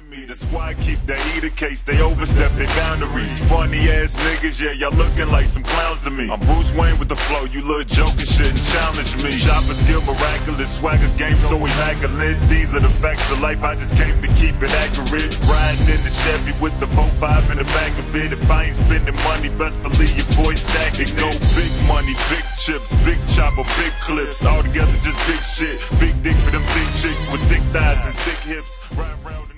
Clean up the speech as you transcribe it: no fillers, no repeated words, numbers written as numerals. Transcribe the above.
me. The squad keep that heater case, they overstep their boundaries. Funny ass niggas, yeah, y'all looking like some clowns to me. I'm Bruce Wayne with the flow, you little joker shouldn't challenge me. Shopper skill miraculous, swagger game so immaculate. These are the facts of life, I just came to keep it accurate. Riding in the Chevy with the 4-5 in the back of it. If I ain't spending money, best believe your boy stacking it. Go big money, big chips, big chopper, big clips. All together just big shit. Big dick for them big chicks with thick thighs and thick hips. Ride round